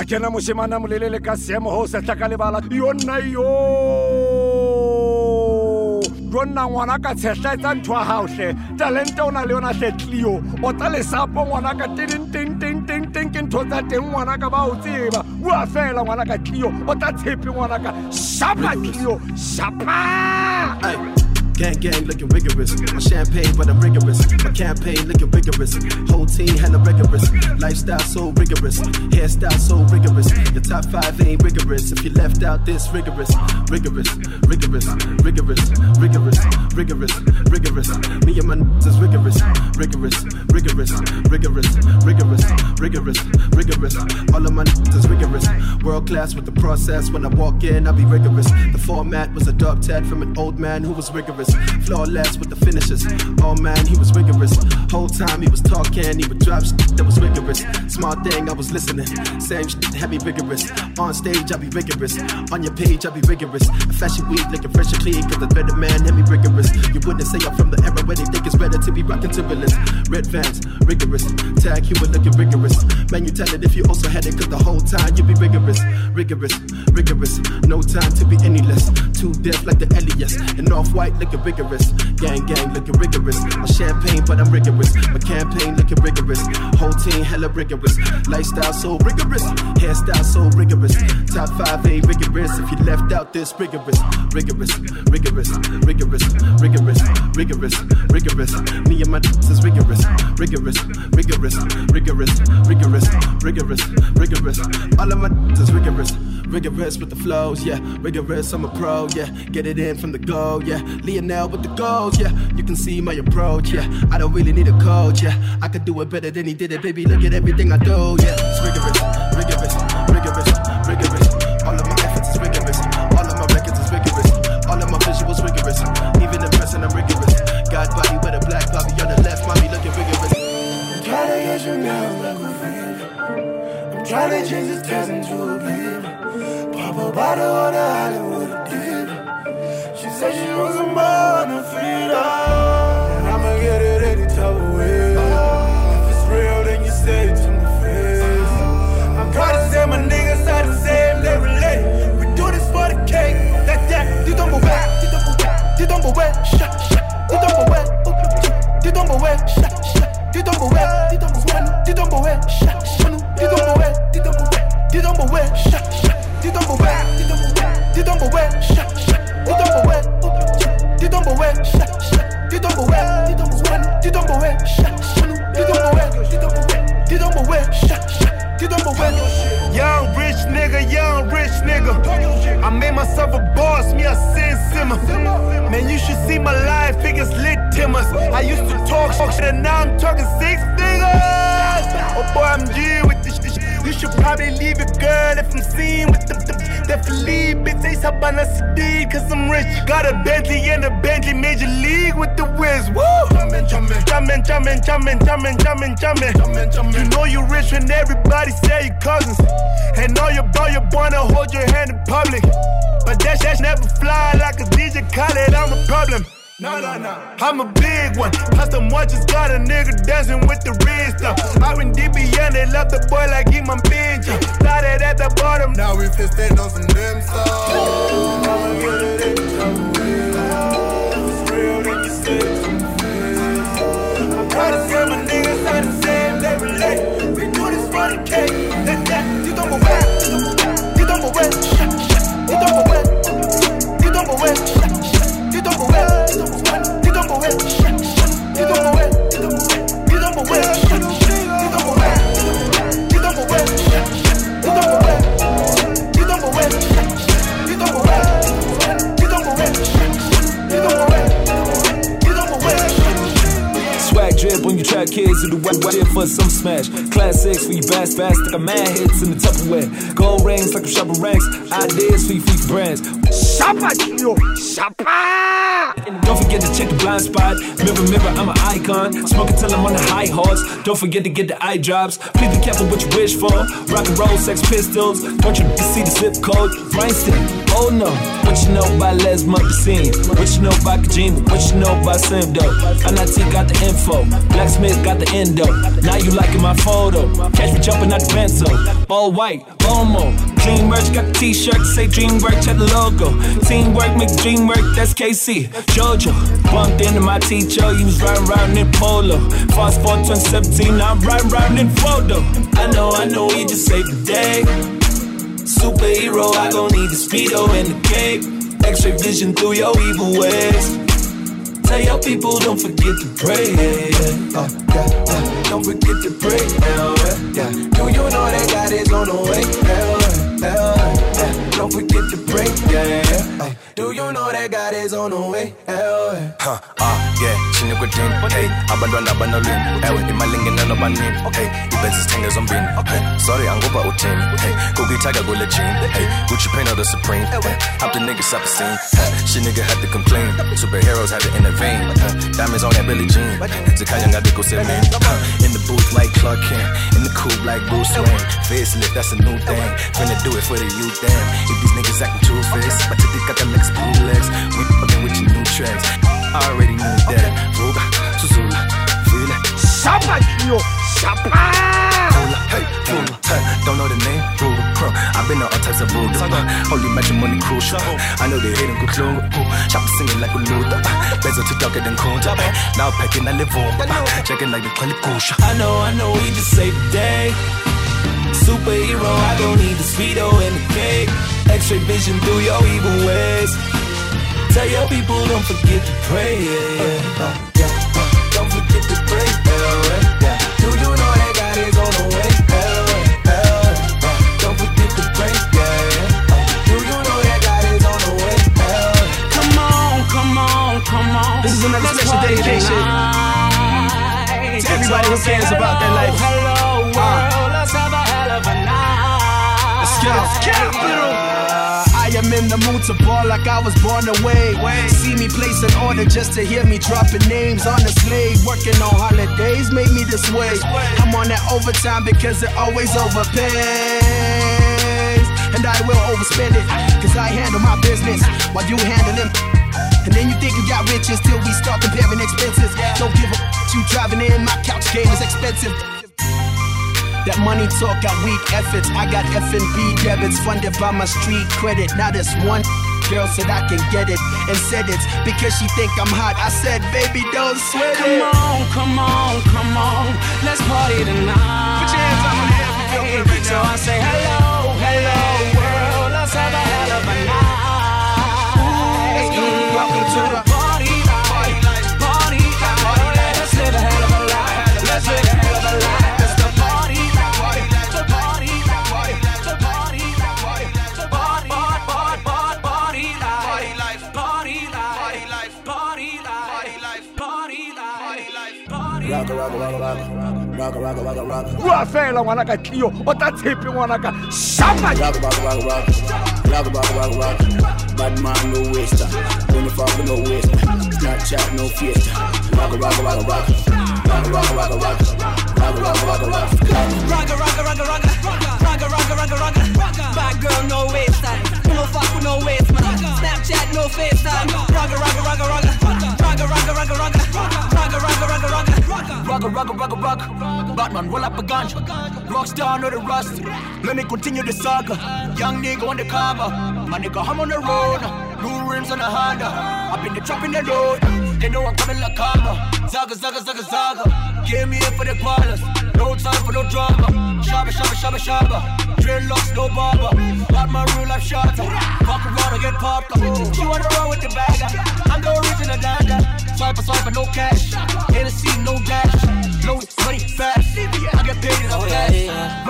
kena moshemana molelele ka seemo ho se tla ka lebala yonna yo jonna ngwana ka tshetletsa ntwa haohle talente ona le ona Clio o tla le sapo ngwana ka ting ke ntho tsa teng ngwana ka ba o tseba wa fela ngwana ka Clio o tla tshepe ngwana ka shapa Clio shapa. Gang looking rigorous. My champagne, but I'm rigorous. My campaign looking rigorous. Whole team hella rigorous. Lifestyle so rigorous. Hairstyle so rigorous. Your top 5 ain't rigorous. If you left out this rigorous. Me and my n***s is rigorous. All of my n***s is rigorous. World class with the process. When I walk in, I be rigorous. The format was a dub tat from an old man who was rigorous. Flawless with the finishes. Oh man, he was rigorous. Whole time he was talking, he would drop shit that was rigorous. Smart thing, I was listening. Same shit had me rigorous. On stage, I be rigorous. On your page, I be rigorous. A fashion week looking fresh and clean, cause the better man had me rigorous. You wouldn't say I'm from the era where they think it's better to be rocking Timberlands. Red Vans, rigorous. Tag Hewett looking rigorous. Man, you tell it if you also had it, cause the whole time you be rigorous. No time to be any less. Too deaf like the Elias. And off-white looking rigorous. Gang looking rigorous. My champagne, but I'm rigorous. My campaign looking rigorous. Whole team hella rigorous. Lifestyle so rigorous. Hairstyle so rigorous. Top 5 ain't rigorous. If you left out this rigorous. Me and my d***s is rigorous. All of my d***s is rigorous with the flows, yeah. Rigorous, I'm a pro, yeah. Get it in from the go, yeah. Lionel with the goals, yeah. You can see my approach, yeah. I don't really need a coach, yeah. I could do it better than he did it, baby. Look at everything I do, yeah. It's rigorous. All of my efforts is rigorous. All of my records is rigorous. All of my visuals rigorous. Even the person I'm rigorous. God body with a black bobby on the left, mommy looking rigorous. I'm trying to get you now, like a fever. I'm trying to change this test into a believer. Pop a bottle on the island with a diva. She said she wants some more on her feet, and I'ma get it any type of way. If it's real, then you say it to my face. I'm proud to say my niggas are the same, they relate. We do this for the cake. That, you don't move back, you don't move back, shut, you don't move back, you don't move back, shut, you don't move back, you don't move back, you don't move back, shut, you don't move back, you don't move back, you don't move back, shut, you don't move back, you don't move back, you don't move back, shut, you don't move back, you don't move back, shut, you don't move back, you don't move back, you don't move back, shut, you don't move back, you don't move back, you don't move back, shut, you don't move back. Young rich nigga. I made myself a boss, me a sin simmer. Man, you should see my life, figures lit timmers. I used to talk shit and now I'm talking 6 figures. Oh boy, I'm G with this shit. You should probably leave your girl if I'm seen with the Felipe. Say something on CD, cause I'm rich. Got a Bentley and a Bentley Major League with the whiz. Woo! Jumpin'. You know you rich when everybody say you cousins. And all your wanna hold your hand in public. But that never fly like a DJ Khaled, I'm a problem. No. I'm a big one. Custom watches got a nigga dancing with the red stuff. I went deep beyond, they left the boy like he my bitch. Started at the bottom, now we fisting on some them stuff. I'ma get it in the way. If it's real, then you say it to my face. I'm proud to say my niggas are the same, they relate. We do this for the cake. That, you don't move back, you don't move back, you don't move back, you don't move back. You don't go away, you don't go away, you don't go away, you don't go away, you don't go away, you don't go away, you don't go away, you don't go away, you don't go away, you don't go away, you don't go away, you don't go away, you don't go away. Swag drip when you trap kids who do wet shit for some smash. Classics for you fast, like a mad hits in the Tupperware. Gold rings like I'm shopping ranks. Ideas for you feet brands. Shapa, yo, shapa. Don't forget forget to check the blind spot. Mirror, mirror, I'm an icon. Smoking till I'm on the high horse. Don't forget to get the eye drops. Please be careful what you wish for. Rock and roll, Sex Pistols. Don't you see the zip code? Rhinestone, oh no. What you know about Les Mundocine? What you know about Kojima? What you know about Simdo? NIT got the info. Blacksmith got the endo. Now you liking my photo. Catch me jumping out the benzo. All white, Omo. Clean merch, got the t-shirt to say DreamWorks, check the logo. Teamwork makes dream work, that's KC. Jojo, bumped into my teacher, he was riding around in Polo. Fast forward 2017, now I'm riding around in photo. I know, he just saved the day. Superhero, I gon' need the speedo and the cape. X-ray vision through your evil ways. Tell your people don't forget to pray. Don't forget to pray. Do you know that God is on the way? Don't forget to pray. Do you know that God is on the way? Yeah, 신의 dream. Hey, abandona banalin. Ewe, imalingin na banin. Hey, ibenzi tenga zombin. Hey, sorry, angoba utin. Hey, kogi taga gule chin. Hey, Gucci paint or the Supreme. Hey, hop the niggas up the scene. Hey, she nigga had to complain. Superheroes had to intervene. Diamonds on that Billie Jean. Zakaya got to go say me. In the booth like Clark Kent. In the coupe like Bruce Wayne. Facelift, that's a new thing. Finna do it for the youth, damn. If these niggas acting two-faced, but you got them next bootlegs. We fucking with your new tracks. I already knew that. Ruga, Suzula, Vila. Shapa, Kio, Shapa! Hey, don't know the name? Ruga, I've been on all types of rules. Holy matrimony crucial. I know they hating good clue. Chopper singing like a Luther. Bezel to darker than Kunta. Now packing, I live on. Checking like the Kelly Kusha. I know, he just saved the day. Superhero, I gon' need the speedo and the cape. X-ray vision through your evil ways. Tell your people don't forget to pray. Don't forget to pray. Do you know that God is on the way? Don't forget to pray. Do you know that God is on the way? Come on. This is another special dedication to everybody who cares about their life. Hello world, let's have a hell of a night. Let's get it. I am in the mood to ball like I was born away. See me place an order just to hear me dropping names. Honestly, working on holidays made me this way. I'm on that overtime because it always overpays. And I will overspend it, cause I handle my business while you handle them. And then you think you got riches till we start comparing expenses. Don't give a you driving in, my couch game is expensive. That money talk got weak efforts. I got F&B debits funded by my street credit. Now this one girl said I can get it and said it's because she think I'm hot. I said, baby, don't sweat it. Come on, let's party tonight. Put your hands up in the air if you feel good right So now. I say hello world, let's have a hell of a night. Welcome to the party life. Let's live a hell of a life. Let's live a hell of a life. Fela ngwanaka Kio, o ta tshepe ngwanaka Shapa. Bad man no waster, when the fuck no waster, Snapchat no fiesta. Rock. Bad girl no waste time, no fuck with no waste man. Snapchat no FaceTime. Rock. Batman roll up a ganja, rockstar know the rust. Let me continue the saga. Young nigga on the cover, my nigga I'm on the road. Blue rims on the Honda, I've been the trap in the road. They know I'm coming like karma. Zaga. Came here for the ballers, no time for no drama. Shabba. Dreadlocks, no barber. Batman real life shot. Walk around and get popped up. She wanna run with the bagger. I'm the original dagger. Swipe, no cash. Hennessy, no dash. Low money, fast. I get paid in a flash.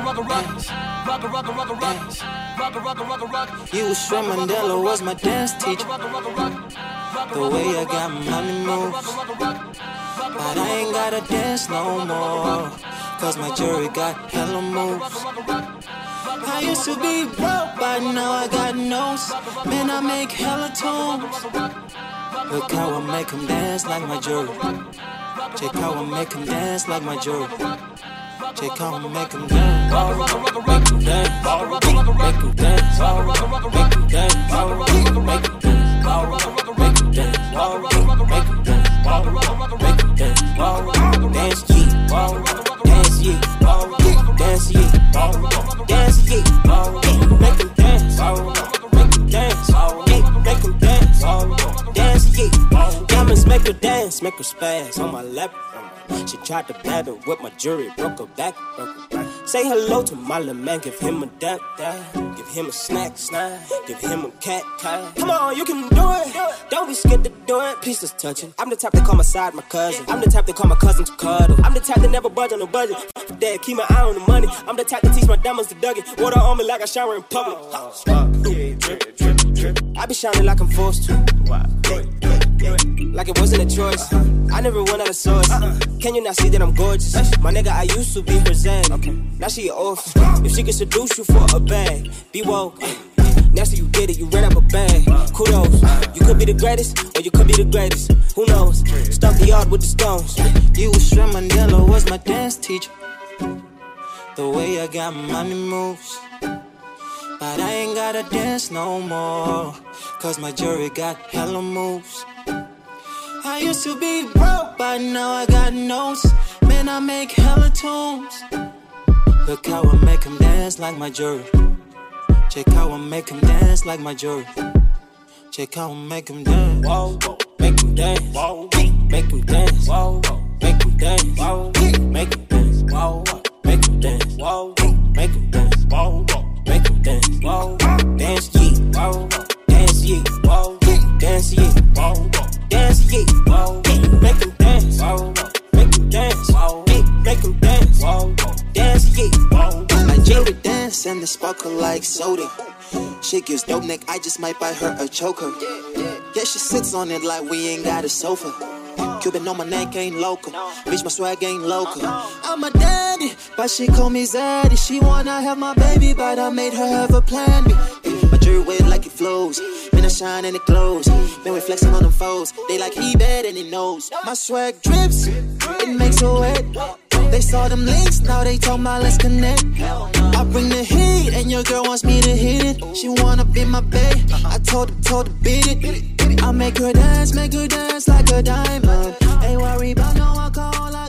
Rock. You was Sri Mandela was my dance teacher. The way I got money moves. But I ain't gotta dance no more, cause my jewelry got hella moves. I used to be broke, but now I got nose. Man, I make hella tunes. Look how I make him dance like my jewelry. Check how I make him dance like my jewelry. Check how I make him dance. Make him dance. Make him dance. Make him dance. Make him dance. Make him dance. Make him dance. Make him dance. Dance ye. Dance ye. Dance ye. Dance ye. Make him dance. Make him dance. Make him dance. Dance ye. Diamonds make her dance, make her spaz on my lap. She tried to battle with my jewelry, broke her back. Say hello to my little man, give him a dap, give him a snack, give him a cat. Come on, you can do it. Don't be scared to do it. Please just touch it. I'm the type that call my side my cousin. I'm the type that call my cousins cuddle. I'm the type that never budge on the budget. Dad, keep my eye on the money. I'm the type that teach my diamonds to Dougie. Water on me like I shower in public. I be shining like I'm forced to. Like it wasn't a choice. I never went out of source. Can you not see that I'm gorgeous? My nigga, I used to be her Zen. Now she an orphan. If she can seduce you for a bag, be woke. Now so you get it, you ran up a bag. Kudos. You could be the greatest, or you could be the greatest. Who knows? Stomp the yard with the stones. You was Mandela was my dance teacher. The way I got money moves. But I ain't gotta dance no more, cause my jewelry got hella moves. I used to be broke, but now I got notes. Man, I make hella tunes. Look how I make him dance like my jewelry. Check how I make him dance like my jewelry. Check how I make him dance. Whoa, make him dance. Whoa, make him dance. Whoa, make him dance. Whoa, make him dance. Whoa, make him dance. Whoa, make him dance. Whoa, make him dance. Whoa, dance ye. Whoa, dance ye. Whoa, dance ye. Whoa, dance ye. Whoa, make him dance. Whoa, make him dance. Whoa, make him dance. Whoa, dance ye. Whoa, my jewelry dance and the sparkle like soda. She gives dope neck, I just might buy her a choker. Yeah, she sits on it like we ain't got a sofa. Cuban on my neck ain't local. Bitch, my swag ain't local. I'm a daddy, but she call me Zaddy. She wanna have my baby, but I made her have a plan B. My jewelry wet like it flows. Man, I shine and it glows. Man, we flexing on them foes. They like he bad and he knows. My swag drips, it makes her wet. They saw them links, now they told me let's connect. I bring the heat, and your girl wants me to hit it. She wanna be my bae, I told her beat it. I make her dance like a diamond. Ain't worry about no alcohol.